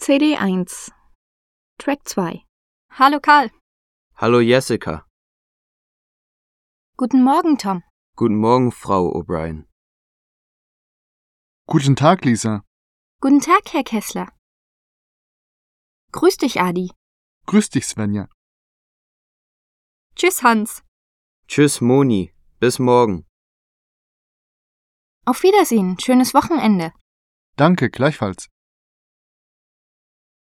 CD 1 Track 2. Hallo Karl. Hallo Jessica. Guten Morgen, Tom. Guten Morgen, Frau O'Brien. Guten Tag, Lisa. Guten Tag, Herr Kessler. Grüß dich, Adi. Grüß dich, Svenja. Tschüss, Hans. Tschüss, Moni. Bis morgen. Auf Wiedersehen. Schönes Wochenende. Danke, gleichfalls.